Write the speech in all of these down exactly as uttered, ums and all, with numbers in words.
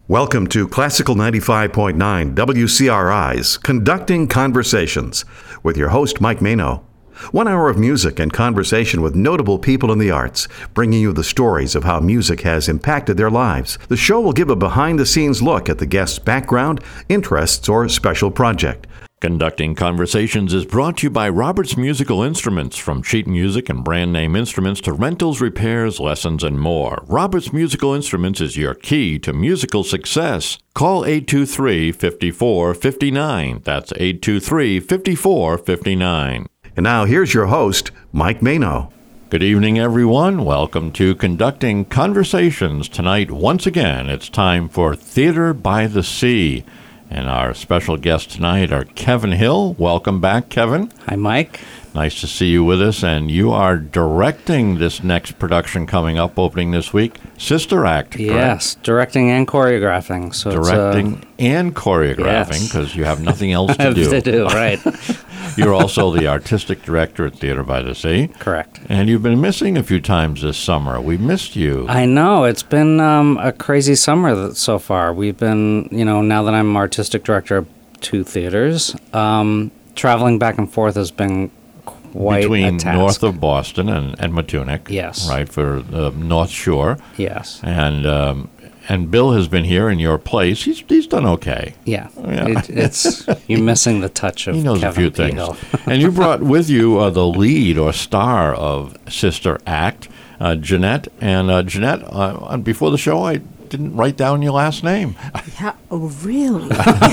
Welcome to Classical ninety-five point nine W C R I's Conducting Conversations with your host, Mike Mano. One hour of music and conversation with notable people in the arts, bringing you the stories of how music has impacted their lives. The show will give a behind-the-scenes look at the guest's background, interests, or special project. Conducting Conversations is brought to you by Roberts Musical Instruments. From sheet music and brand name instruments to rentals, repairs, lessons, and more. Roberts Musical Instruments is your key to musical success. Call eight two three, five four five nine. That's eight two three, five four five nine. And now here's your host, Mike Mano. Good evening, everyone. Welcome to Conducting Conversations. Tonight, once again, it's time for Theater by the Sea. And our special guests tonight are Kevin Hill. Welcome back, Kevin. Hi, Mike. Nice to see you with us. And you are directing this next production coming up, opening this week, Sister Act, correct? Yes, directing and choreographing. So directing it's, uh, and choreographing, because yes. you have nothing else to do. to do, right. You're also the artistic director at Theater by the Sea. Correct. And you've been missing a few times this summer. We missed you. I know. It's been um, a crazy summer so far. We've been, you know, now that I'm artistic director of two theaters, um, traveling back and forth has been quite Between a task. north of Boston and, and Matunic. Yes. Right, for the North Shore. Yes. And um, and Bill has been here in your place. He's he's done okay. Yeah. yeah. It, it's you're missing the touch of He knows Kevin a few P. things. Hill. And you brought with you uh, the lead or star of Sister Act, uh, Jeanette. And uh, Jeanette, uh, before the show, I didn't write down your last name. How, oh, really?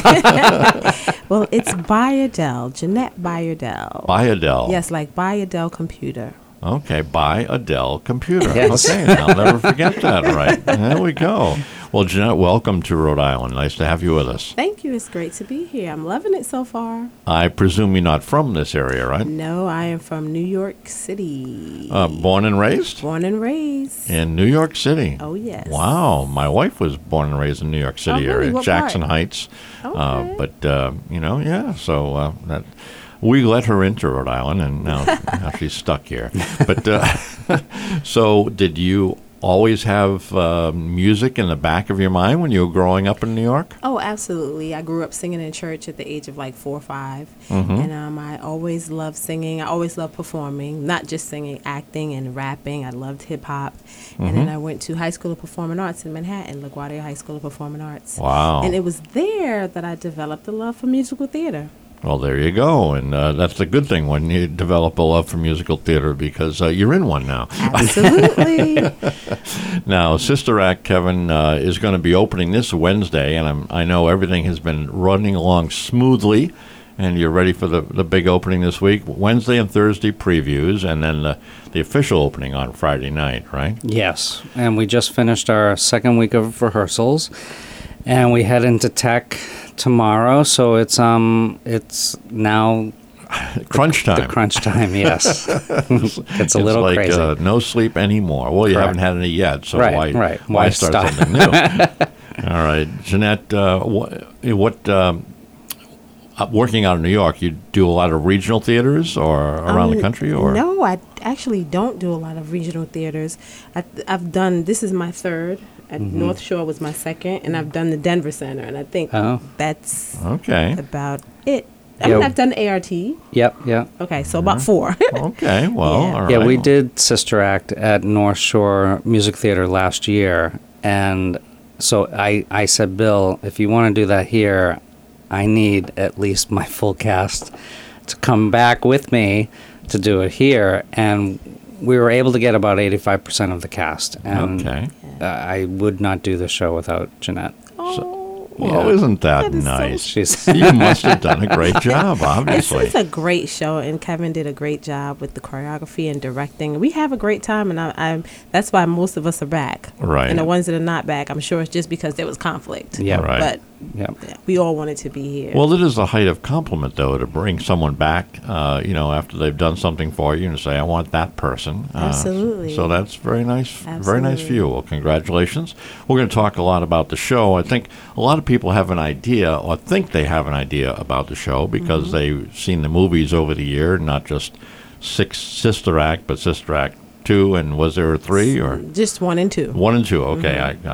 Well, it's Bayardell, Jeanette Bayardell. Bayardell. Yes, like Bayardell Computer. Okay, by Adele Computer. Yes. Okay, I'll never forget that, right? There we go. Well, Jeanette, welcome to Rhode Island. Nice to have you with us. Thank you. It's great to be here. I'm loving it so far. I presume you're not from this area, right? No, I am from New York City. Uh, born and raised? Born and raised. In New York City. Oh, yes. Wow. My wife was born and raised in New York City Oh, really? area, What Jackson part? Heights. Okay. Uh, but, uh, you know, yeah, so uh, that... We let her into Rhode Island, and now, now she's stuck here. But uh, so, did you always have uh, music in the back of your mind when you were growing up in New York? Oh, absolutely. I grew up singing in church at the age of like four or five. Mm-hmm. And um, I always loved singing. I always loved performing, not just singing, acting and rapping. I loved hip hop. Mm-hmm. And then I went to High School of Performing Arts in Manhattan, LaGuardia High School of Performing Arts. Wow. And it was there that I developed a love for musical theater. Well, there you go. And uh, that's the good thing when you develop a love for musical theater, because uh, you're in one now. Absolutely. Now, Sister Act, Kevin, uh, is going to be opening this Wednesday, and I'm, I know everything has been running along smoothly, and you're ready for the, the big opening this week. Wednesday and Thursday previews, and then the, the official opening on Friday night, right? Yes. And we just finished our second week of rehearsals, and we head into tech tomorrow, so it's um it's now crunch time. The crunch time, yes. It's a it's little like, crazy. Uh, no sleep anymore. Well, you Correct. haven't had any yet, so Right, why right. why, Why start stop? something new? All right, Jeanette, uh, what, what um, uh, working out of New York, you do a lot of regional theaters or around Um, the country, or No, I actually don't do a lot of regional theaters. I, I've done, this is my third. At Mm-hmm. North Shore was my second, and I've done the Denver Center, and I think Oh. that's Okay. about it. I mean, Yeah. I've done A R T. Yep, yep. Okay, so about four. Okay, well, Yeah. all right. Yeah, we did Sister Act at North Shore Music Theater last year, and so I, I said, Bill, if you want to do that here, I need at least my full cast to come back with me to do it here, and we were able to get about eighty-five percent of the cast, and Okay. uh, I would not do the show without Jeanette. Oh, Well, Yeah. isn't that, That is so nice? She's You must have done a great job, It's, obviously. it's a great show, and Kevin did a great job with the choreography and directing. We have a great time, and I, I'm, that's why most of us are back. Right. And the ones that are not back, I'm sure it's just because there was conflict. Yeah. Right. But yeah. we all wanted to be here. Well, it is the height of compliment, though, to bring someone back, uh, you know, after they've done something for you and say, I want that person. Uh, Absolutely. So that's very nice, very nice for Absolutely. you. Well, congratulations. We're going to talk a lot about the show. I think a lot of people have an idea or think they have an idea about the show because they've seen the movies over the year, not just six Sister Act, but Sister Act two, and was there a three or just one and two. one and two? Okay, I, I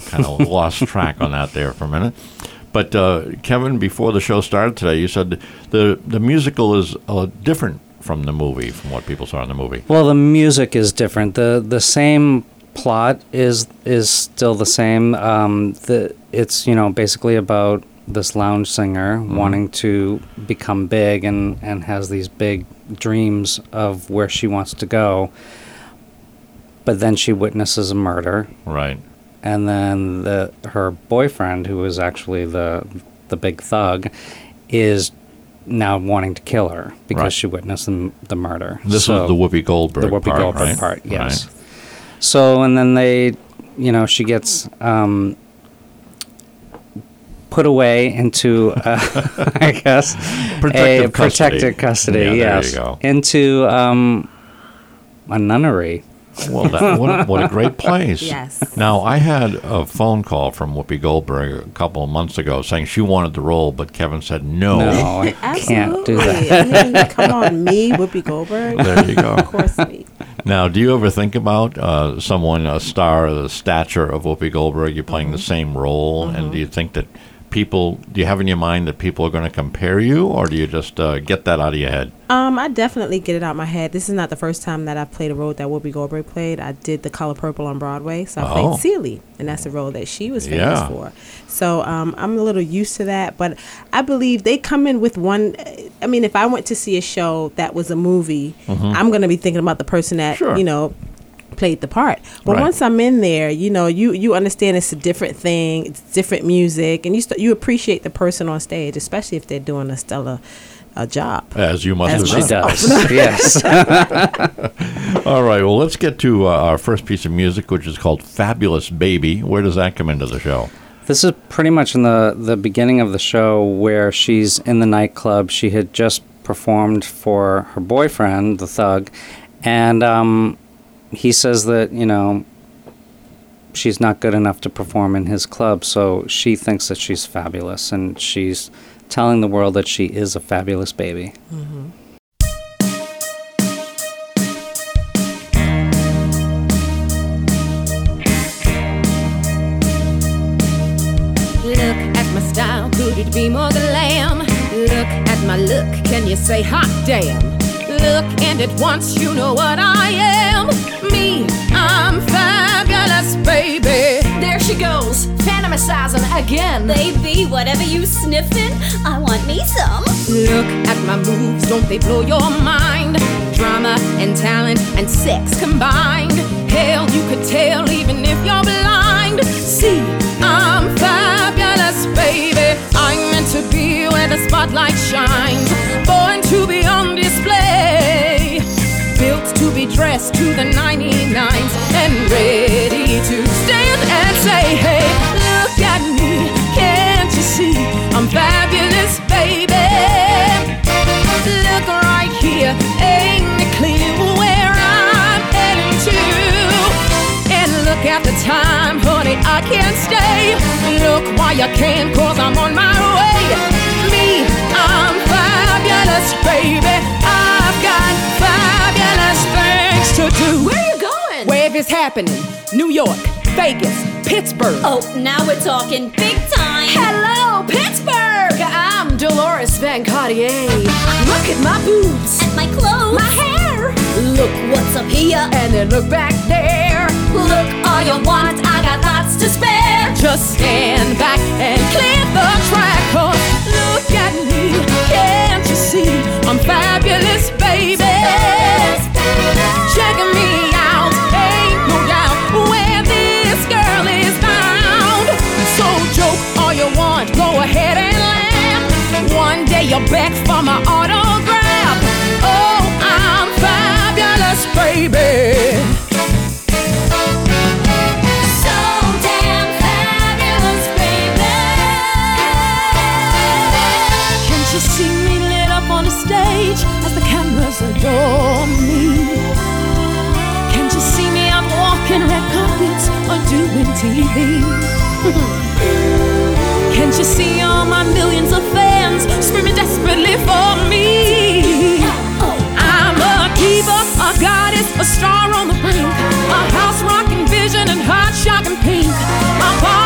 kind of lost track on that there for a minute. But uh, Kevin, before the show started today, you said the the musical is uh, different from the movie, from what people saw in the movie. Well, the music is different. the The same plot is is still the same. Um, the it's you know basically about this lounge singer mm-hmm. wanting to become big and and has these big dreams of where she wants to go. But then she witnesses a murder. Right. And then the her boyfriend, who is actually the the big thug, is now wanting to kill her because right. she witnessed the, the murder. This so, was the Whoopi Goldberg the Whoopi part, Goldberg right? part, yes. Right. So, and then they, you know, she gets um, put away into, uh, I guess, protective a protected custody, yeah, yes, there you go. into um, a nunnery. Well, that, what, a, what a great place. Yes. Now, I had a phone call from Whoopi Goldberg a couple of months ago saying she wanted the role, but Kevin said no. No, I can't do that. I mean, come on, me, Whoopi Goldberg. There you go. Of course, me. Now, do you ever think about uh, someone, a star of the stature of Whoopi Goldberg, you're playing mm-hmm. the same role, mm-hmm. and do you think that people, do you have in your mind that people are going to compare you, or do you just uh, get that out of your head? Um, I definitely get it out of my head. This is not the first time that I've played a role that Whoopi Goldberg played. I did The Color Purple on Broadway, so I oh. played Celie, and that's the role that she was famous yeah. for. So um, I'm a little used to that, but I believe they come in with one. I mean, if I went to see a show that was a movie, mm-hmm. I'm going to be thinking about the person that, sure. you know, played the part. But right. once I'm in there, you know, you you understand it's a different thing, it's different music, and you st- you appreciate the person on stage, especially if they're doing a stellar uh, job. As you must As have she done. does. Yes. All right, well, let's get to uh, our first piece of music, which is called Fabulous Baby. Where does that come into the show? This is pretty much in the, the beginning of the show where she's in the nightclub. She had just performed for her boyfriend, the thug, and um, he says that, you know, she's not good enough to perform in his club, so she thinks that she's fabulous, and she's telling the world that she is a fabulous baby. Mm-hmm. Look at my style, could it be more glam? Look at my look, can you say hot damn? Look, and at once you know what I am. Me, I'm fabulous, baby. There she goes, fantasizing again. Baby, whatever you sniffing, I want me some. Look at my moves, don't they blow your mind? Drama and talent and sex combined. Hell, you could tell even if you're blind. See, I'm fabulous, baby. I'm meant to be where the spotlight shines. Born to be on display. Built to be dressed to the ninety-nines. And ready to stand and say, hey, look at me, can't you see? I'm fabulous, baby. Look right here, ain't it clear where I'm heading to? And look at the time, honey, I can't stay. Look why I can't, cause I'm on my way. Me, I'm fabulous, baby. I've got fabulous things to do. Where are you going? Where is happening? New York, Vegas, Pittsburgh. Oh, now we're talking big time. Hello, Pittsburgh! I'm Dolores Van Cartier. Look at my boobs, And my clothes. my hair, Look what's up here. And then look back there. Look all you want, I got lots to spare. Just stand back and clear the track. Cause look at me, can't you see? I'm fabulous, baby. Checking me out, ain't no doubt where this girl is bound. So joke all you want, go ahead and laugh. One day you'll beg for my autograph. Oh, I'm fabulous, baby. So damn fabulous, baby. Can't you see me lit up on the stage as the cameras adore me? Can't you see me out walking red carpets or doing T V? Can't you see all my millions of fans screaming desperately for me? I'm a diva, a goddess, a star on the brink, a house rocking vision and heart shocking pink. I'm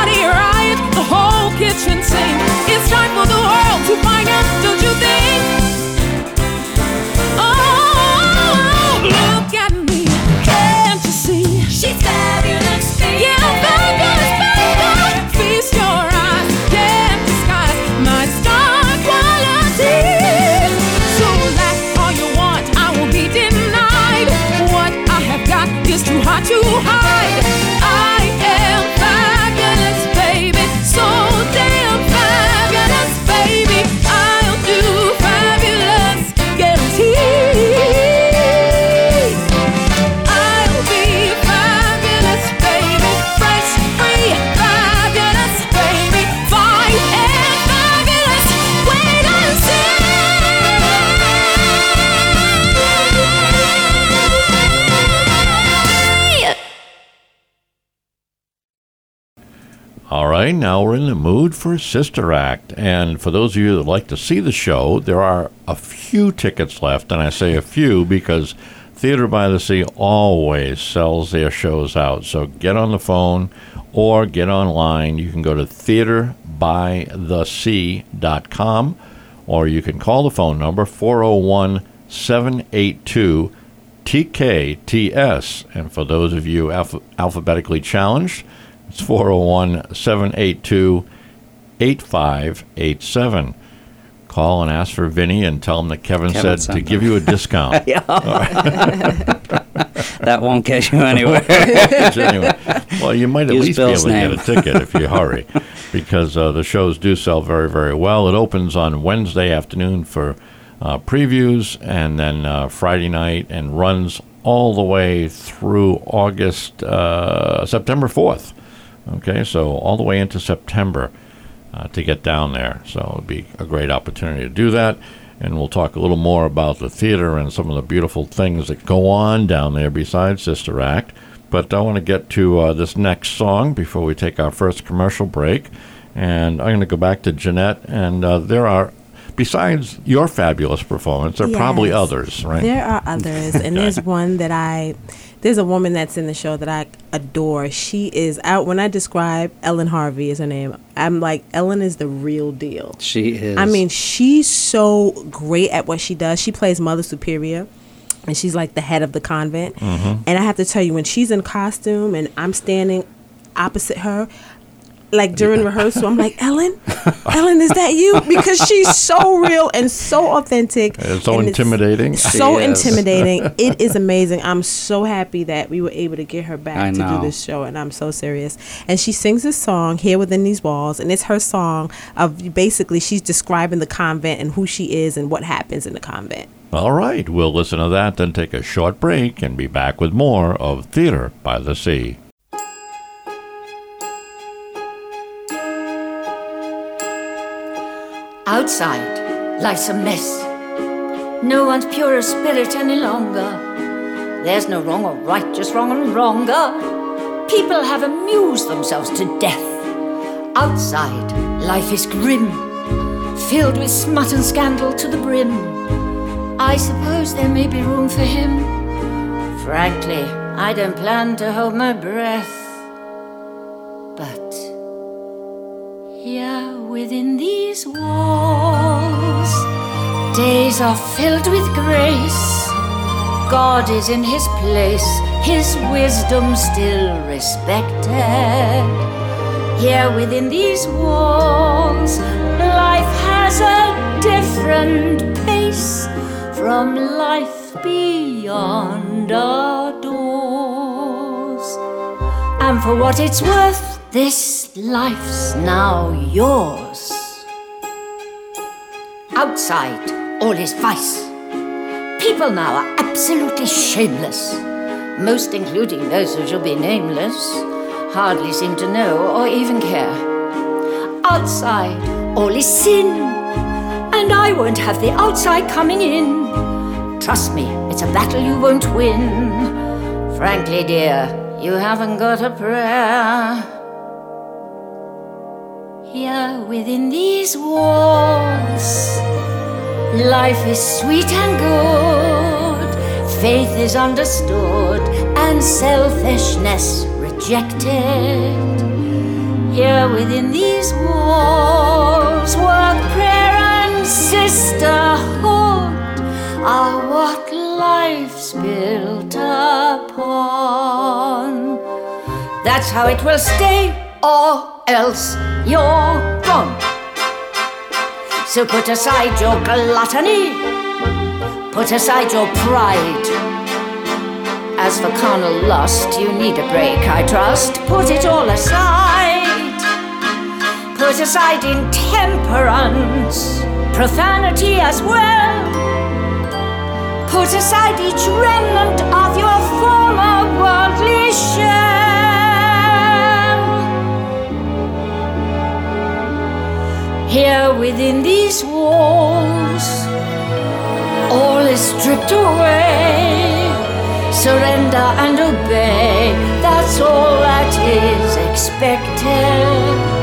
All right, now we're in the mood for Sister Act. And for those of you that would like to see the show, there are a few tickets left. And I say a few because Theater by the Sea always sells their shows out. So get on the phone or get online. You can go to theater by the sea dot com or you can call the phone number four oh one, seven eight two, T K T S. And for those of you alph- alphabetically challenged, it's four oh one, seven eight two, eight five eight seven. Call and ask for Vinny and tell him that Kevin, Kevin said to give you a discount. That won't get you anywhere. Anyway, well, you might at Use least Bill's be able name. to get a ticket if you hurry, because uh, the shows do sell very, very well. It opens on Wednesday afternoon for uh, previews, and then uh, Friday night, and runs all the way through August, uh, September fourth. Okay, so all the way into September uh, to get down there. So it would be a great opportunity to do that. And we'll talk a little more about the theater and some of the beautiful things that go on down there besides Sister Act. But I want to get to uh, this next song before we take our first commercial break. And I'm going to go back to Jeanette. And uh, there are, besides your fabulous performance, there are Yes. probably others, right? There are others, and Okay. there's one that I, there's a woman that's in the show that I adore. She is out. When I describe Ellen Harvey is her name, I'm like, Ellen is the real deal. She is. I mean, she's so great at what she does. She plays Mother Superior, and she's like the head of the convent. Mm-hmm. And I have to tell you, when she's in costume and I'm standing opposite her, like during rehearsal, I'm like, Ellen, Ellen, is that you? Because she's so real and so authentic. It's so and intimidating. It's so She is. intimidating. It is amazing. I'm so happy that we were able to get her back I to know. do this show, and I'm so serious. And she sings this song, Here Within These Walls, and it's her song of basically she's describing the convent and who she is and what happens in the convent. All right, we'll listen to that, then take a short break and be back with more of Theater by the Sea. Outside, life's a mess. No one's pure of spirit any longer. There's no wrong or right, just wrong and wronger. People have amused themselves to death. Outside, life is grim, filled with smut and scandal to the brim. I suppose there may be room for him. Frankly, I don't plan to hold my breath. But here within these walls, days are filled with grace. God is in his place, his wisdom still respected. Here within these walls, life has a different pace from life beyond our doors. And for what it's worth, this life's now yours. Outside, all is vice. People now are absolutely shameless, most including those who shall be nameless, hardly seem to know or even care. Outside, all is sin, and I won't have the outside coming in. Trust me, it's a battle you won't win. Frankly, dear, you haven't got a prayer. Here within these walls, life is sweet and good, faith is understood, and selfishness rejected. Here within these walls, work, prayer, and sisterhood are what life's built upon. That's how it will stay, or else you're gone. So put aside your gluttony, put aside your pride. As for carnal lust, you need a break, I trust. Put it all aside. Put aside intemperance, profanity as well. Put aside each remnant of your former worldly shell. Here within these walls, all is stripped away. Surrender and obey, that's all that is expected.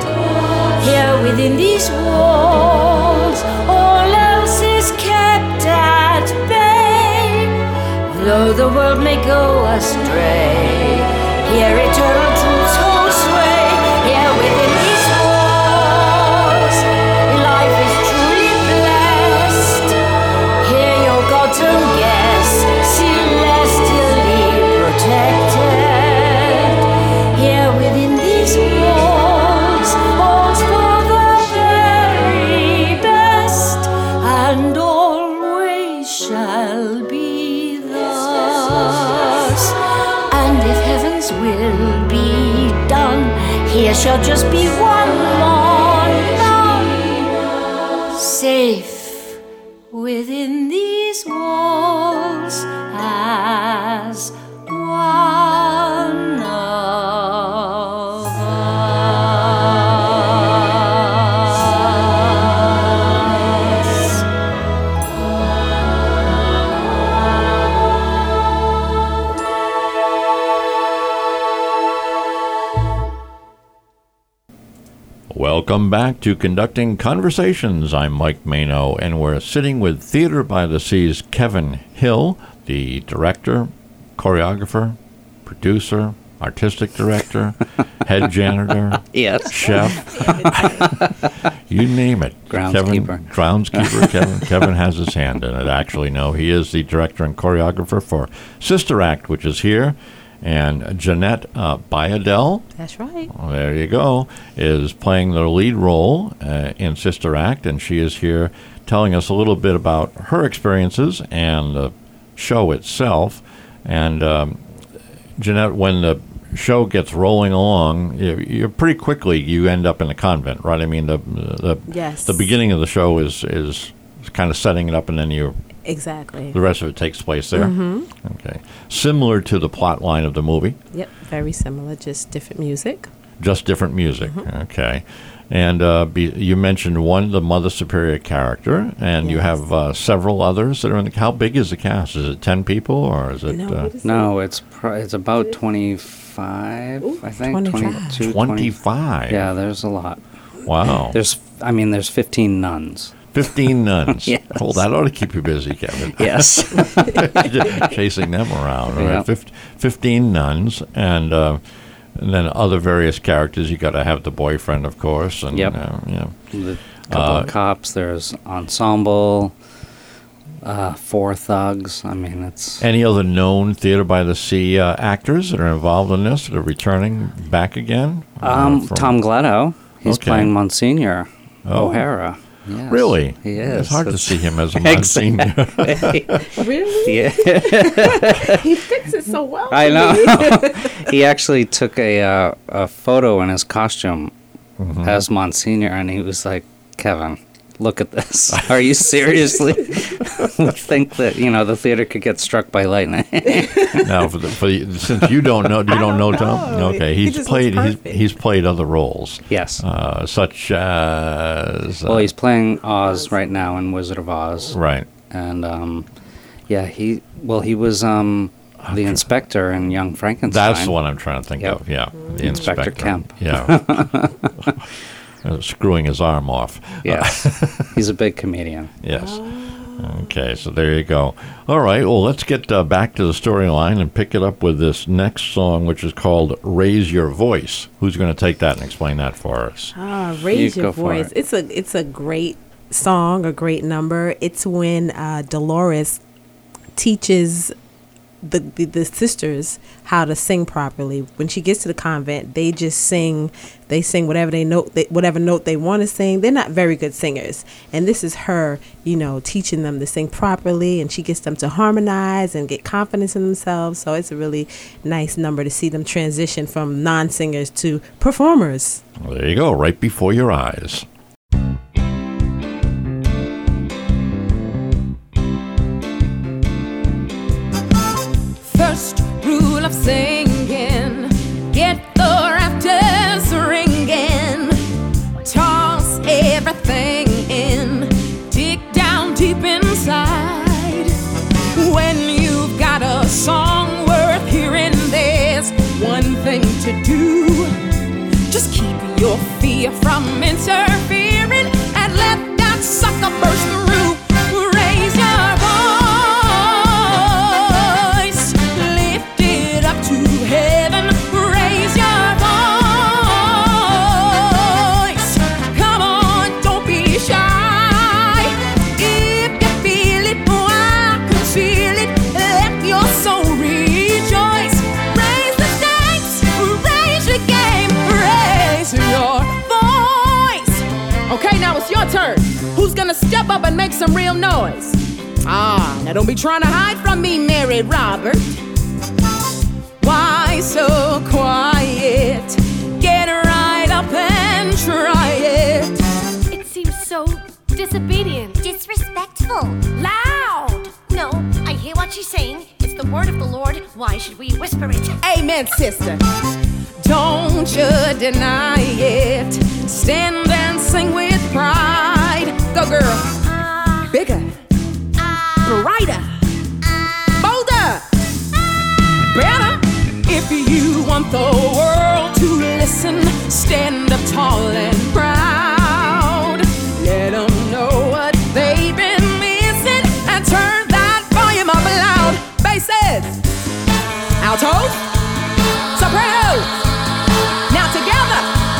Here within these walls, all else is kept at bay. Though the world may go astray, here eternal truths hold sway. Here within these walls, life is truly blessed. Here your God's own guests, celestially protected. Here within these walls, all's for the very best, and always shall be thus. And if heaven's will be done, here shall just be one more nun, safe within these walls as one of us. Welcome back to Conducting Conversations. I'm Mike Mano, and we're sitting with Theater by the Sea's Kevin Hill, the director, choreographer, producer, artistic director, head janitor, Yes. chef, you name it. Groundskeeper. Kevin, groundskeeper. Kevin, Kevin has his hand in it, actually. No, he is the director and choreographer for Sister Act, which is here. And Jeanette uh, Bayadel, That's right. well, there you go, is playing the lead role uh, in Sister Act, and she is here telling us a little bit about her experiences and the show itself. And um, Jeanette, when the show gets rolling along, you, you pretty quickly you end up in a convent, right? I mean, the the Yes. the beginning of the show is is kind of setting it up, and then you Exactly. the rest of it takes place there. Mhm. Okay, similar to the plot line of the movie. Yep, very similar, just different music. Just different music. Mm-hmm. Okay. And uh, be, you mentioned one, the Mother Superior character, and you Yes. have uh, several others that are in the. How big is the cast? Is it ten people, or is it No, uh, what is No, it's pro- it's about twenty-five, Ooh, I think. twenty-five. twenty-two, twenty-five? twenty. Yeah, there's a lot. Wow. There's, I mean, there's fifteen nuns. fifteen nuns. Yes. Well, that ought to keep you busy, Kevin. Yes. Chasing them around. All Yeah. right. Fif- fifteen nuns, and, uh, and then other various characters. You got to have the boyfriend, of course. And, Yep. Uh, yeah. The couple Uh, of cops. There's ensemble. Uh, four thugs. I mean, it's Any other known Theater by the Sea uh, actors that are involved in this that are returning back again? Uh, um from- Tom Gletto. He's Okay. playing Monsignor Oh. O'Hara. Yes, Really? He is. It's hard to It's- see him as a Monsignor. Really? Yeah, He fixed it so well. I for know. me. He actually took a uh, a photo in his costume Mm-hmm. as Monsignor, and he was like, "Kevin, look at this. Are you seriously think that you know the theater could get struck by lightning?" Now, for the, for the, since you don't know, you don't know Tom. know. Okay, He he's just played. looks He's, perfect. he's played other roles, Yes. uh, such as. Uh, Well, he's playing Oz right now in Wizard of Oz, right. and um, yeah, he well he was um, the inspector in Young Frankenstein. That's what I'm trying to think Yep. of. Yeah, the Inspector inspector Kemp. Yeah, Uh, screwing his arm off. Yes, he's a big comedian. Yes. Okay, so there you go. All right, well, let's get uh, back to the storyline and pick it up with this next song, which is called Raise Your Voice. Who's going to take that and explain that for us? Ah, raise You your go for voice. it. It's a it's a great song, a great number. It's when uh, Dolores teaches the, the the sisters how to sing properly. When she gets to the convent, they just sing. They sing whatever they note, they, whatever note they want to sing. They're not very good singers, and this is her, you know, teaching them to sing properly, and she gets them to harmonize and get confidence in themselves. So it's a really nice number to see them transition from non-singers to performers. Well, there you go, right before your eyes. First rule of singing, get the rafters ringing, toss everything in, dig down deep inside. When you've got a song worth hearing, there's one thing to do. Just keep your fear from interfering and let that sucker burst through. Raise your voice, lift it up to heaven. Raise your voice. Come on, don't be shy. If you feel it, oh, I can feel it. Let your soul rejoice. Raise the stakes, raise your game, raise your voice. Okay, now it's your turn. Who's gonna step up and make some real noise? Ah, now don't be trying to hide from me, Mary Robert. Why so quiet? Get right up and try it. It seems so disobedient. Disrespectful. Loud! No, I hear what she's saying. It's the word of the Lord. Why should we whisper it? Amen, sister. Don't you deny it. Stand and sing with pride. Go, girl. Uh, Bigger. uh, Brighter. uh, Bolder. Better. If you want the world to listen, stand up tall and proud. Let them know what they've been missing and turn that volume up loud. Basses. Altos. Sopranos. Now together.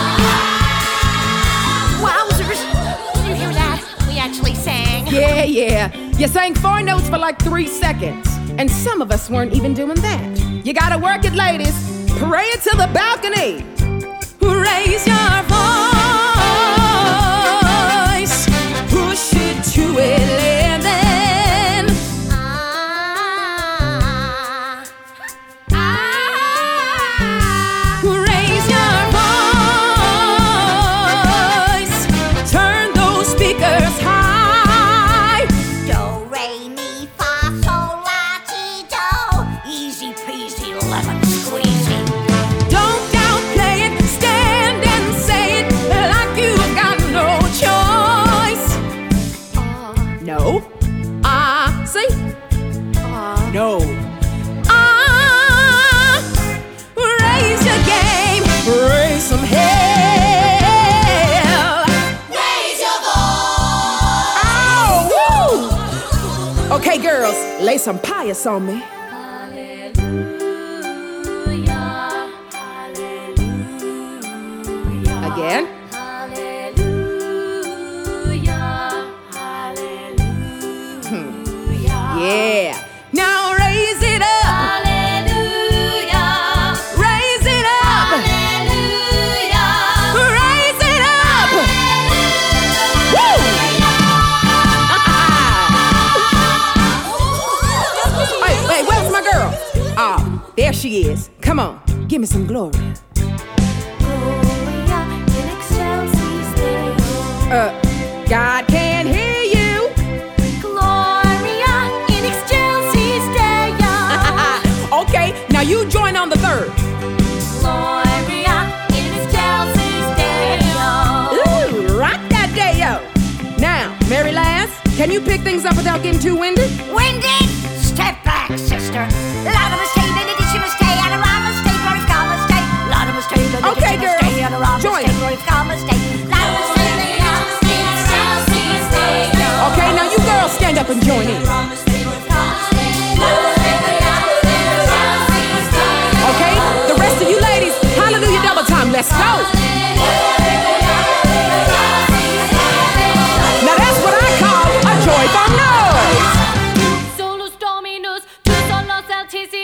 wowzers! Did you hear that? We actually sang. Yeah, yeah. You sang four notes for like three seconds. And some of us weren't even doing that. You gotta work it, ladies. Parade it to the balcony. Raise your voice. Push it to eleven. Ah, ah. Raise your voice. Turn those speakers high. Do, re, mi, fa, sol, la, ti, do. Easy peasy, lemon squeezy. Don't downplay it. Stand and say it like you've got no choice. No. Ah, see? No. Ah, raise your game. Raise some hell. Raise your voice. Oh, woo! Okay, girls, lay some pious on me. Again. Yeah. Now raise it up. Hallelujah. Raise it up. Hallelujah. Raise it up. Woo! Hey, hey, where's my girl? Oh, there she is. Come on, give me some glory. Gloria in excelsis Deo. Uh, God can hear you. Gloria in excelsis Deo. Okay, now you join on the third. Gloria in excelsis Deo. Ooh, rock that Deo. Now, Mary Lass, can you pick things up without getting too winded? Winded? Step back, sister. Laudamus Dei, benedictionis Dei, adoramus Dei, glorificamus Dei. Laudamus Dei, Okay, benedictionis girl. Dei, adoramus Join. Dei, glorificamus Dei. Laudamus Dei, benedictionis Dei, excelsis Deo. Okay, now you girls stand up and join in. Okay, the rest of you ladies, hallelujah double time, let's go. Now that's what I call a joyful noise. Solus Dominus, tu solos altissimi.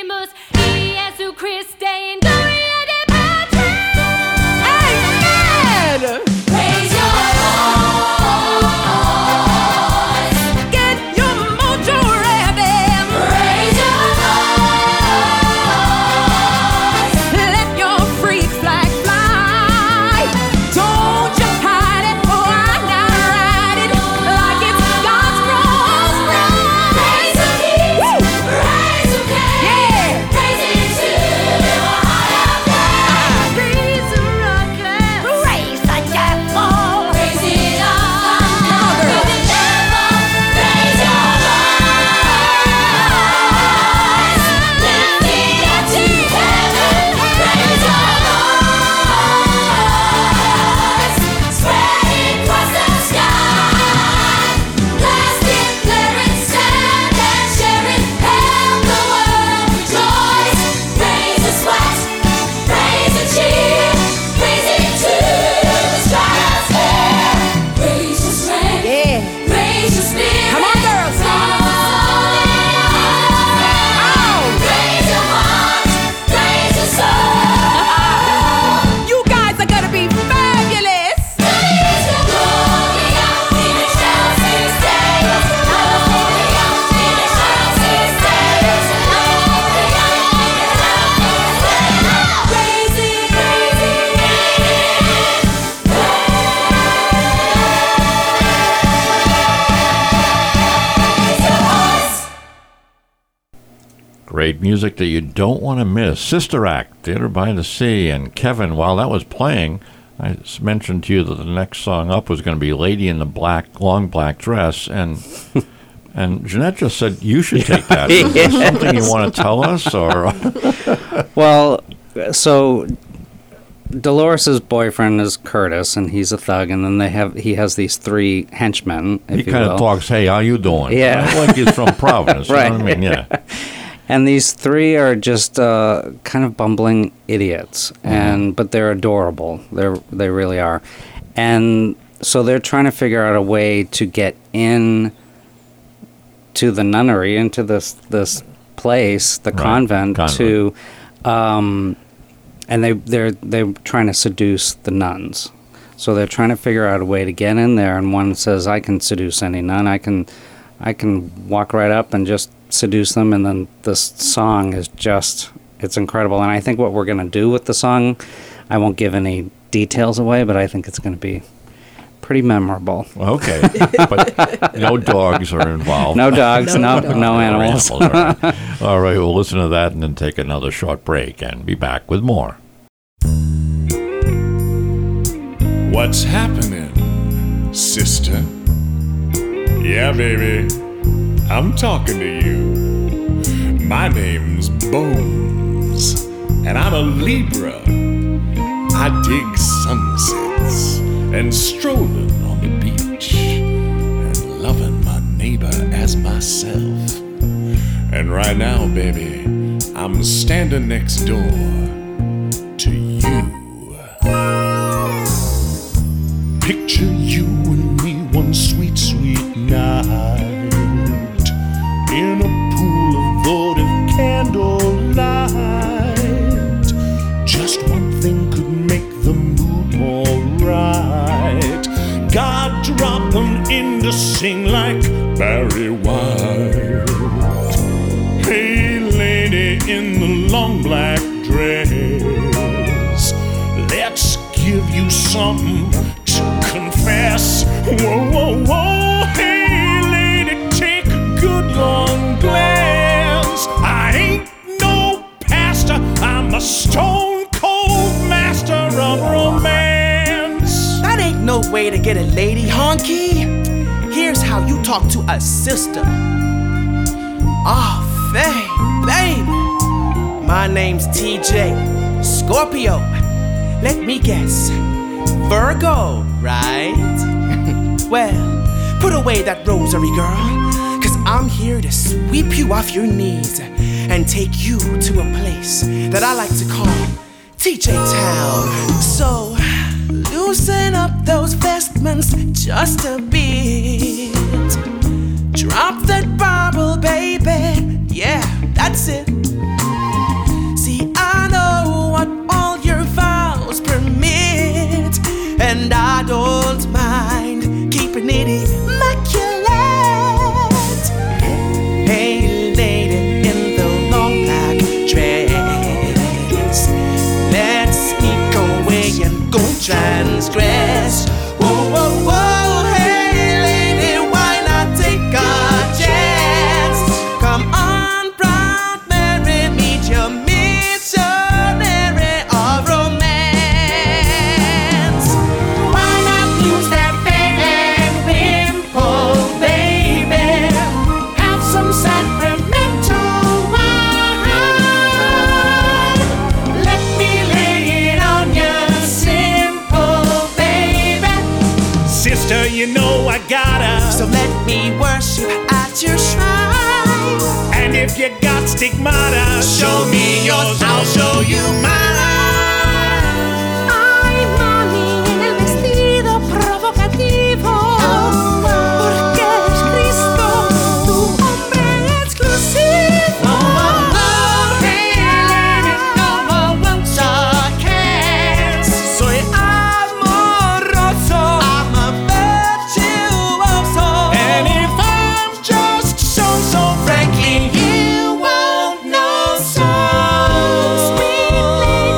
Great music that you don't want to miss. Sister Act, Theater by the Sea. And Kevin, while that was playing, I s- mentioned to you that the next song up was going to be Lady in the Black, Long Black Dress. And and Jeanette just said, you should take that. Is there something you want to tell us? Or Well, so Dolores's boyfriend is Curtis, and he's a thug, and then they have he has these three henchmen, if he you kind will. of talks, hey, how you doing? Yeah. Like he's from Providence. Right. You know what I mean? Yeah. And these three are just uh, kind of bumbling idiots, Mm-hmm. and but they're adorable. They're they really are, and so they're trying to figure out a way to get in to the nunnery, into this this place, the Right. convent, Convent. to, um, and they they're they're trying to seduce the nuns. So they're trying to figure out a way to get in there, and one says, "I can seduce any nun. I can, I can walk right up and just seduce them." And then this song is just, it's incredible. And I think what we're going to do with the song, I won't give any details away, but I think it's going to be pretty memorable. Okay. But no dogs are involved. No dogs, no, no, No animals. All right. All right, we'll listen to that and then take another short break and be back with more. What's happening, sister? Yeah, baby, I'm talking to you. My name's Bones, and I'm a Libra. I dig sunsets and strolling on the beach and loving my neighbor as myself. And right now, baby, I'm standing next door to you. Picture you and me one sweet, sweet night in a pool of votive candlelight. Just one thing could make the mood more right. God dropped them in to sing like Barry White. Hey, lady in the long black dress, let's give you something to confess. Whoa, whoa, whoa. Hey, lady, take a good long glance. I ain't no pastor, I'm a stone cold master of romance. That ain't no way to get a lady, honky. Here's how you talk to a sister. Ah, oh, Faye, baby. My name's T J, Scorpio. Let me guess, Virgo, right? Well, put away that rosary, girl, cause I'm here to sweep you off your knees and take you to a place that I like to call T J Town. So, loosen up those vestments just a bit. Drop that Bible, baby. Yeah, that's it. See, I know what all your vows permit, and I don't mind keeping it immaculate. Hey, lady in the long black dress, let's sneak away and go transgress. Whoa, whoa, whoa, hey, lady, why not take a chance? Come on, proud Mary, meet your missionary of romance. Why not use that fake wimple, baby? Have some sacramental wine. Let me lay it on you simple, baby. Sister, you know I gotta. So let me worship at your shrine. And if you got stigmata, show me yours, I'll show you mine. Ay, mami, en el vestido provocativo, porque eres Cristo, tu hombre exclusivo. Oh, oh, hey, lady, no one sarcasm. Soy amoroso, I'm a virtuoso. And if I'm just so-so, Frankly, you won't know so. Sweet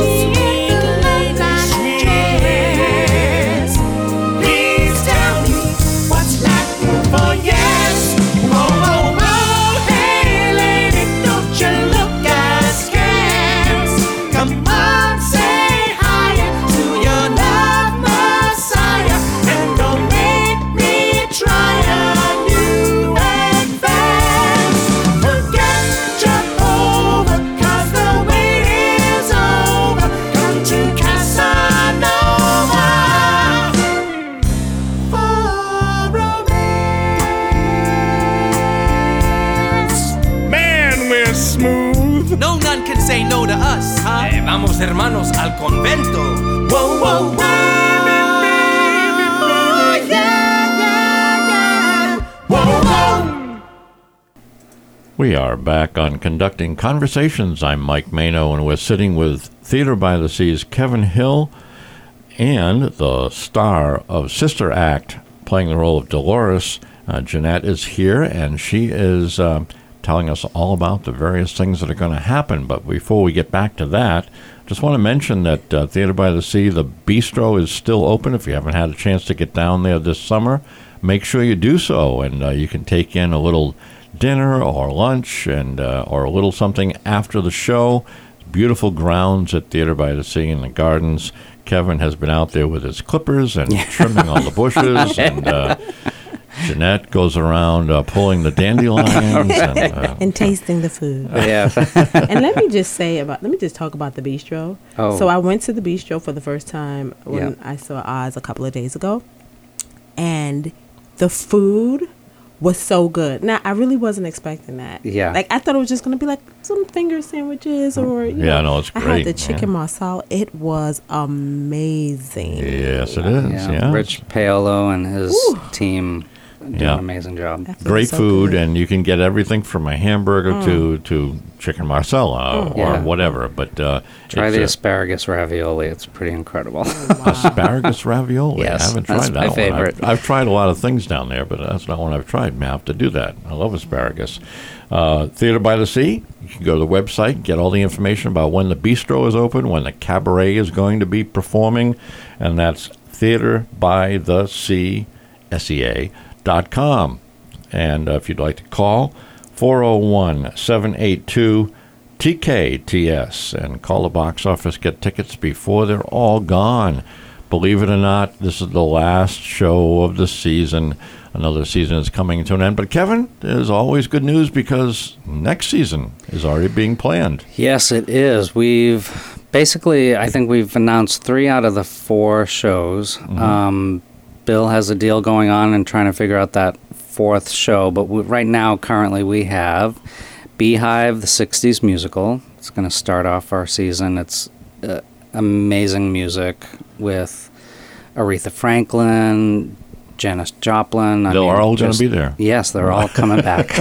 Vamos hermanos al convento. Wow, wow, wow. We are back on Conducting Conversations. I'm Mike Mano, and we're sitting with Theater by the Sea's Kevin Hill and the star of Sister Act, playing the role of Dolores. Uh, Jeanette is here, and she is uh, telling us all about the various things that are going to happen. But before we get back to that, just want to mention that uh, Theater by the Sea, the bistro, is still open. If you haven't had a chance to get down there this summer, make sure you do so, and uh, you can take in a little dinner or lunch and uh, or a little something after the show. Beautiful grounds at Theater by the Sea in the gardens. Kevin has been out there with his clippers and trimming all the bushes, and uh, Jeanette goes around uh, pulling the dandelions and, uh, and tasting the food. Yeah. And let me just say about let me just talk about the bistro. Oh. So I went to the bistro for the first time when Yeah. I saw Oz a couple of days ago, and the food was so good. Now, I really wasn't expecting that. Yeah. Like, I thought it was just going to be like some finger sandwiches or, you Yeah, know. no, it's I great, had the chicken yeah. marsala. It was amazing. yes, it is. Yeah, Yeah, Rich Paolo and his Ooh. team did Yeah. an amazing job. That food great was so food, good. and you can get everything from a hamburger Mm. to to chicken marsala or Yeah. whatever. But uh, Try it's the a- asparagus ravioli. It's pretty incredible. asparagus ravioli. Yes, I haven't that's tried my that favorite. one. I've, I've tried a lot of things down there, but that's not one I've tried. I have to do that. I love asparagus. Uh, Theater by the Sea. You can go to the website, get all the information about when the bistro is open, when the cabaret is going to be performing, and that's Theater by the Sea, S E A dot com. And uh, if you'd like to call, four oh one, seven eight two, T K T S, and call the box office, get tickets before they're all gone. Believe it or not, this is the last show of the season. Another season is coming to an end. But Kevin, there's always good news because next season is already being planned. Yes, it is. We've basically, I think we've announced three out of the four shows. Mhm. Um, Bill has a deal going on and trying to figure out that fourth show. But we, right now, currently, we have Beehive, the sixties musical. It's going to start off our season. It's uh, amazing music with Aretha Franklin, Janis Joplin. I They're mean, all going to just- be there. Yes, they're all coming back.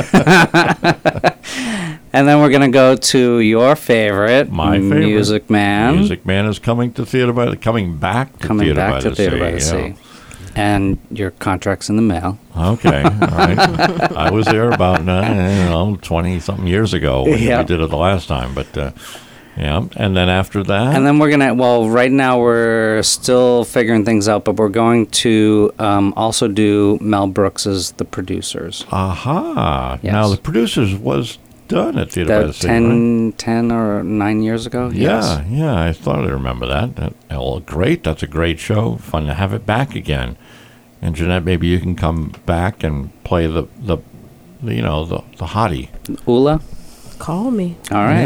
And then we're going to go to your favorite, My favorite. Music Man. Music Man is coming to Theater by the coming back to coming Theater back by to the Theater Sea. by the yeah. Sea. And your contract's in the mail. Okay, all right. I was there about uh, I don't know twenty something years ago when Yeah. we did it the last time, but uh, yeah. And then after that, And then we're going to, well, right now we're still figuring things out, but we're going to um, also do Mel Brooks's The Producers. aha! Yes. Now the Producers was done at Theater by the That Sea, ten, right? ten or nine years ago? Yeah, yeah. I thought I remember that. that. Well, great. That's a great show. Fun to have it back again. And Jeanette, maybe you can come back and play the the, the you know the the hottie. Ula? Call me. All right.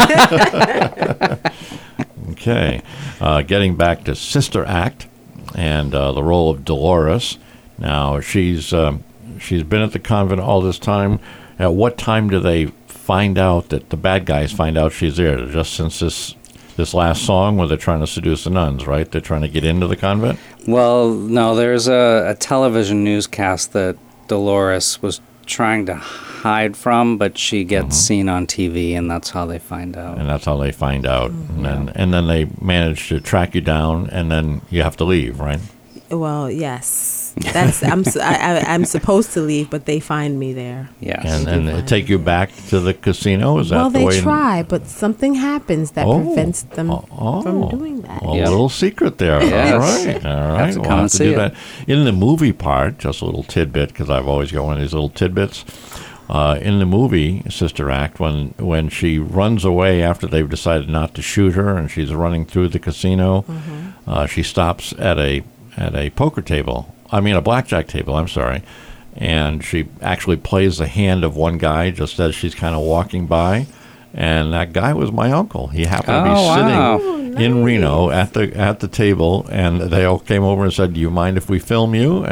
Okay. Uh, getting back to Sister Act and uh, the role of Dolores. Now, she's um, she's been at the convent all this time. At what time do they find out that the bad guys find out she's there? Just since this this last song where they're trying to seduce the nuns, right? They're trying to get into the convent? Well, no, there's a, a television newscast that Dolores was trying to hide from, but she gets Mm-hmm. seen on T V, and that's how they find out. And that's how they find out. And then and then they manage to track you down, and then you have to leave, right? Well, yes. That's I'm s- I, I, am supposed to leave, but they find me there. Yes. And They and do they find take you back to the casino? Is that Well, the they way? try, but something happens that Oh. prevents them Oh. from doing that. A Yep. little secret there. Yes. All right. All right. Have to we'll come have and to see do it. that. In the movie part, just a little tidbit, because I've always got one of these little tidbits. Uh, in the movie Sister Act, when when she runs away after they've decided not to shoot her, and she's running through the casino, Mm-hmm. uh, she stops at a at a poker table. I mean, a blackjack table. I'm sorry. And she actually plays the hand of one guy just as she's kind of walking by. And that guy was my uncle. He happened to be Oh, sitting wow. in Reno at the at the table, and they all came over and said, "Do you mind if we film you?" And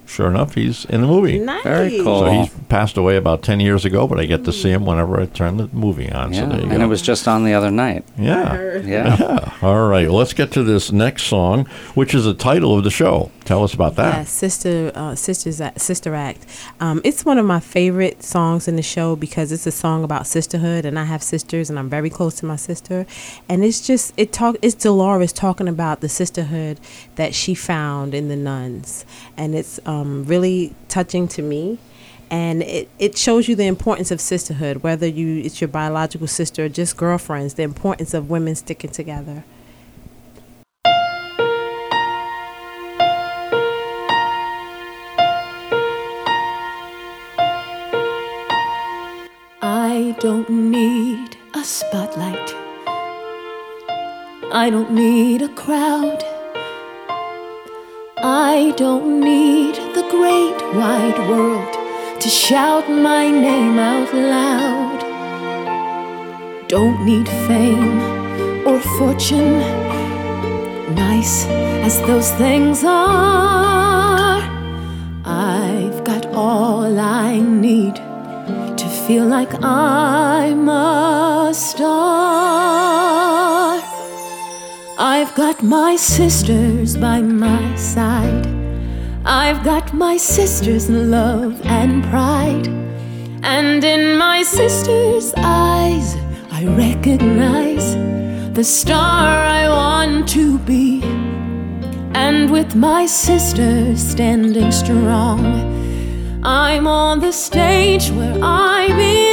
sure enough, he's in the movie. Nice. Very cool. So he's passed away about ten years ago, but I get to see him whenever I turn the movie on. Yeah, So there you and go. it was just on the other night. Yeah. Yeah. Yeah. All right. Well, let's get to this next song, which is the title of the show. Tell us about that. Yeah, Sister uh, Sisters Act- Sister Act. Um, it's one of my favorite songs in the show because it's a song about sisterhood, and I have sisters, and I'm very close to my sister. And it's just it talk. It's Dolores talking about the sisterhood that she found in the nuns, and it's um, really touching to me. And it, it shows you the importance of sisterhood, whether you it's your biological sister or just girlfriends. The importance of women sticking together. I don't need a spotlight. I don't need a crowd. I don't need the great wide world to shout my name out loud. Don't need fame or fortune, nice as those things are. I've got all I need to feel like I'm a star. I've got my sisters by my side. I've got my sisters' love and pride. And in my sisters' eyes I recognize the star I want to be. And with my sisters standing strong, I'm on the stage where I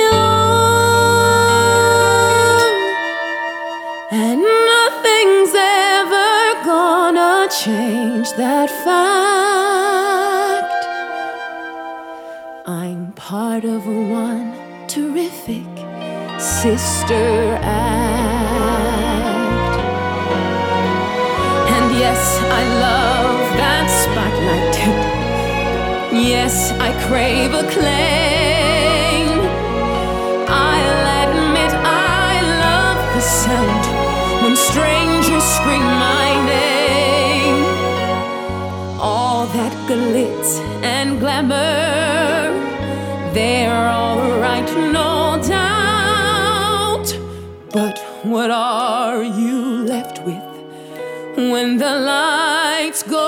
belong. And nothing's ever gonna change that fact. I'm part of one terrific sister act. And yes, I love that spotlight. Yes, I crave acclaim. I'll admit I love the sound when strangers scream my name. All that glitz and glamour, they're all right, no doubt. But what are you left with when the lights go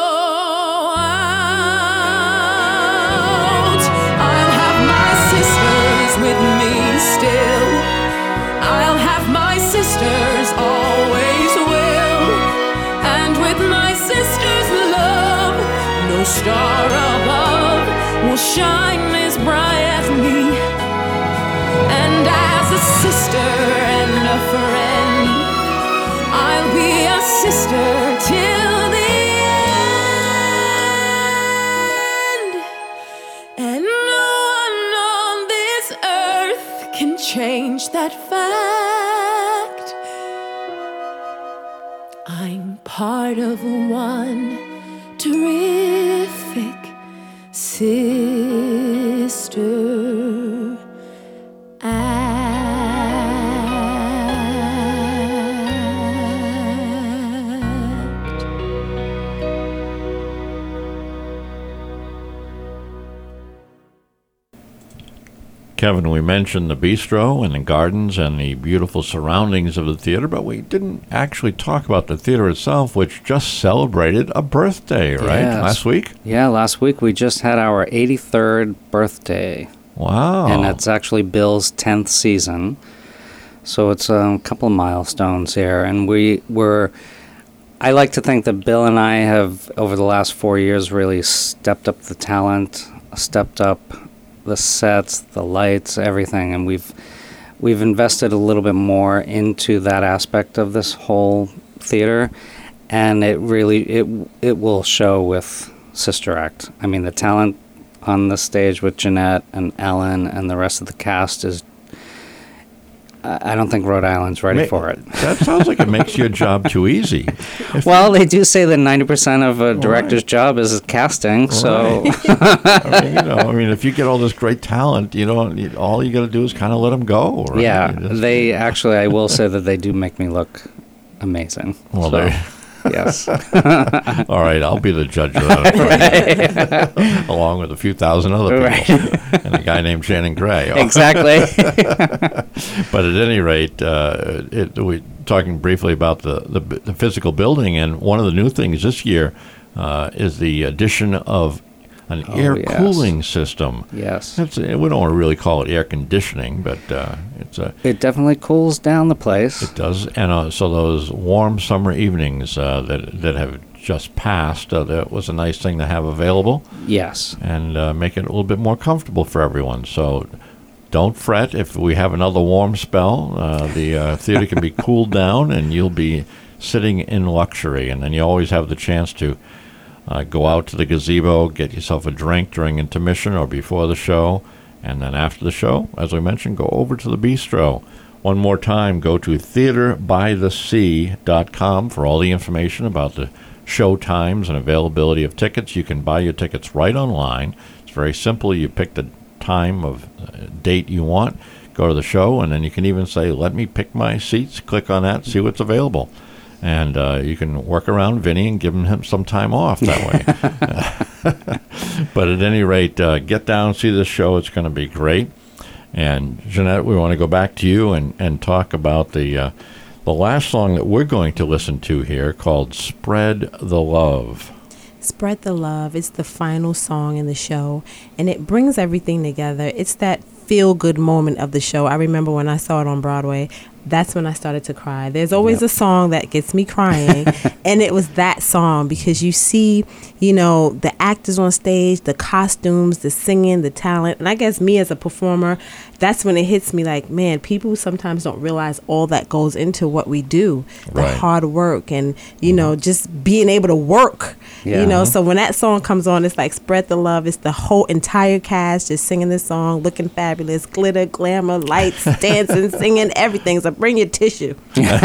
out? I'll have my sisters with me still. I'll have my sisters, always will. And with my sisters' love, no star above will shine as bright as me. And as a sister and a friend, I'll be a sister till the end. And no one on this earth can change that fact. I'm part of one terrific sister act. Kevin, we mentioned the bistro and the gardens and the beautiful surroundings of the theater, but we didn't actually talk about the theater itself, which just celebrated a birthday, right? Yes. Last week? Yeah, last week we just had our eighty-third birthday. Wow. And that's actually Bill's tenth season. So it's a couple of milestones here. And we were, I like to think that Bill and I have, over the last four years, really stepped up the talent, stepped up the sets, the lights, everything. And we've we've invested a little bit more into that aspect of this whole theater. And it really, it it will show with Sister Act. I mean, the talent on the stage with Jeanette and Ellen and the rest of the cast is, I don't think Rhode Island's ready Ma- for it. That sounds like it makes your job too easy. If Well, they do say that ninety percent of a director's job is casting, so... I mean, you know, I mean, if you get all this great talent, you know, you- all you got to do is kind of let them go. Right? Yeah, You just- they actually, I will say that they do make me look amazing. Well, so. there, Yes. All right, I'll be the judge of that, right. Along with a few thousand other people, right. And a guy named Shannon Gray. Exactly. But at any rate, uh, it, we're talking briefly about the, the, the physical building, and one of the new things this year uh, is the addition of an oh, air yes. cooling system. Yes. It's, we don't want to really call it air conditioning, but uh, it's a. It definitely cools down the place. It does, and uh, so those warm summer evenings uh, that that have just passed, uh, that was a nice thing to have available. Yes. And uh, make it a little bit more comfortable for everyone. So don't fret if we have another warm spell. Uh, the uh, theater can be cooled down, and you'll be sitting in luxury. And then you always have the chance to uh, go out to the gazebo, get yourself a drink during intermission or before the show, and then after the show, as we mentioned, go over to the bistro. One more time, go to theater by the sea dot com for all the information about the show times and availability of tickets. You can buy your tickets right online. It's very simple. You pick the time of uh, date you want, go to the show, and then you can even say, let me pick my seats, click on that, see what's available. And uh, you can work around Vinny and give him some time off that way. But at any rate, uh, get down, see this show. It's going to be great. And Jeanette, we want to go back to you and, and talk about the uh, the last song that we're going to listen to here, called Spread the Love. Spread the Love. It's the final song in the show, and it brings everything together. It's that feel-good moment of the show. I remember when I saw it on Broadway, that's when I started to cry. There's always yep. a song that gets me crying, and it was that song, because you see, you know, the actors on stage, the costumes, the singing, the talent, and I guess me as a performer, that's when it hits me like, man, people sometimes don't realize all that goes into what we do, the right. hard work, and, you mm-hmm. know, just being able to work, yeah. you know, so when that song comes on, it's like Spread the Love. It's the whole entire cast just singing this song, looking fabulous, glitter, glamour, lights, dancing, singing, everything. So bring your tissue.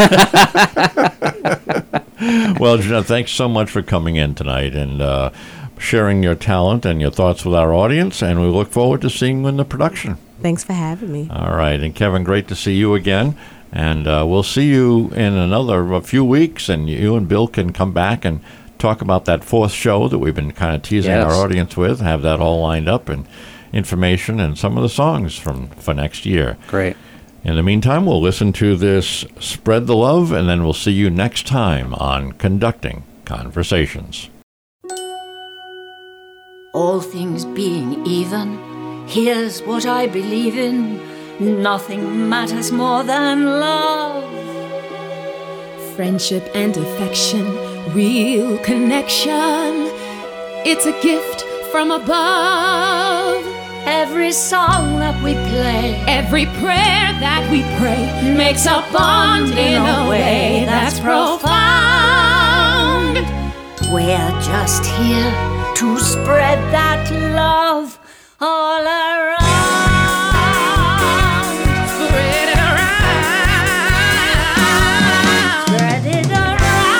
Well, Jeanette, thanks so much for coming in tonight and uh, sharing your talent and your thoughts with our audience, and we look forward to seeing you in the production. Thanks for having me. All right, and Kevin, great to see you again, and uh, we'll see you in another a few weeks, and you and Bill can come back and talk about that fourth show that we've been kind of teasing yes. our audience with, have that all lined up, and information and some of the songs from for next year. Great. In the meantime, we'll listen to this Spread the Love, and then we'll see you next time on Conducting Conversations. All things being even, here's what I believe in. Nothing matters more than love. Friendship and affection, real connection. It's a gift from above. Every song that we play, every prayer that we pray, makes a bond in a way that's profound. We're just here to spread that love all around. Spread it around. Spread it around.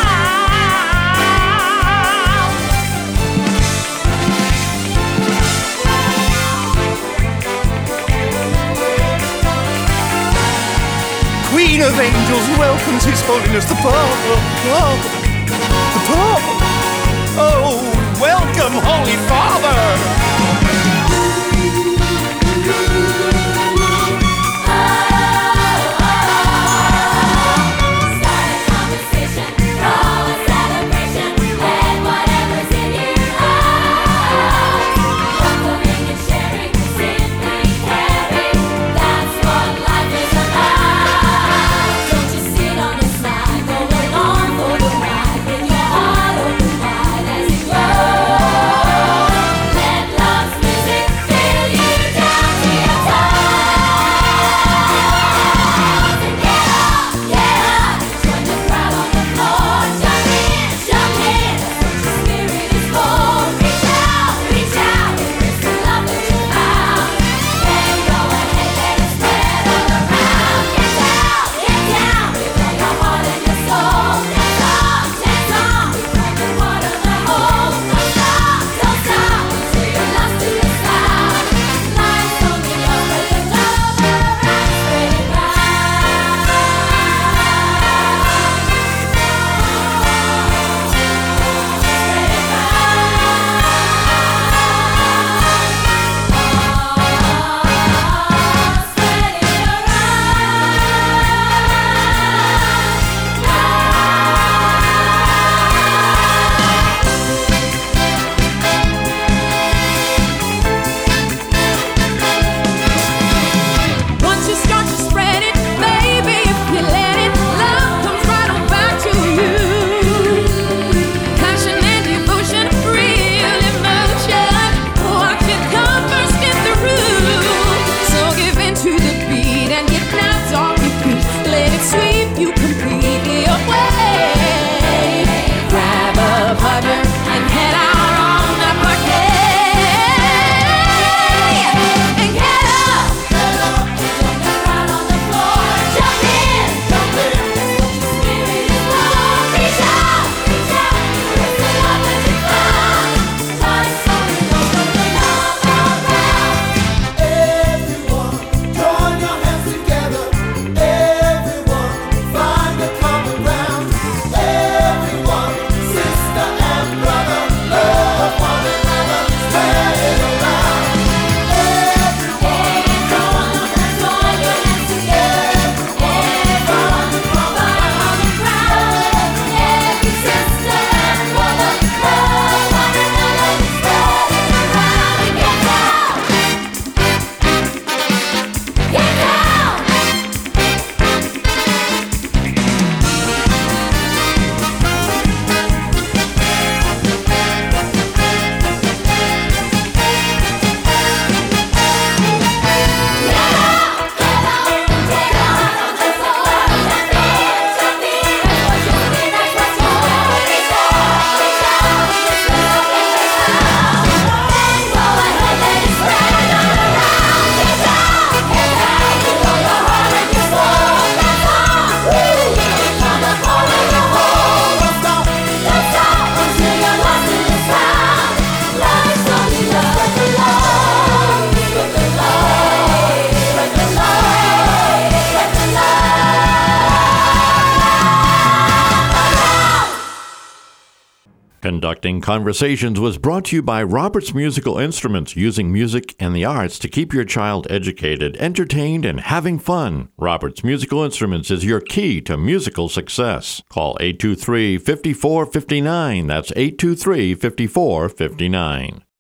Queen of angels welcomes His Holiness the Pope. The Pope. Oh, welcome, Holy Father. Let Conducting Conversations was brought to you by Roberts Musical Instruments, using music and the arts to keep your child educated, entertained, and having fun. Roberts Musical Instruments is your key to musical success. Call eight two three, five four five nine. That's eight two three, five four five nine.